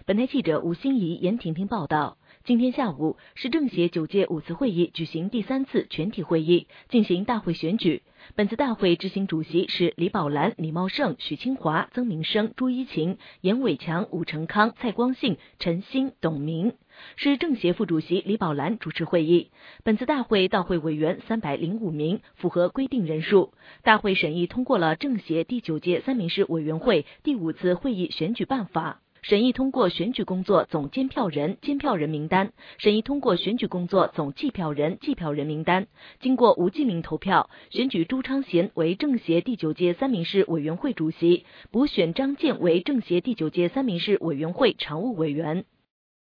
本台记者吴欣怡、严婷婷报道。今天下午，市政协9届5次会议举行第3次全体会议，进行大会选举。本次大会执行主席是李宝兰、李茂盛、许清华、曾明生、朱一琴、严伟强、武成康、蔡光信、陈新、董明。市政协副主席李宝兰主持会议。本次大会到会委员305名，符合规定人数。大会审议通过了政协第9届三民市委员会第5次会议选举办法。审议通过选举工作总监票人名单，审议通过选举工作总计票人名单。经过无记名投票，选举朱昌贤为政协第9届三民市委员会主席，补选张健为政协第9届三民市委员会常务委员。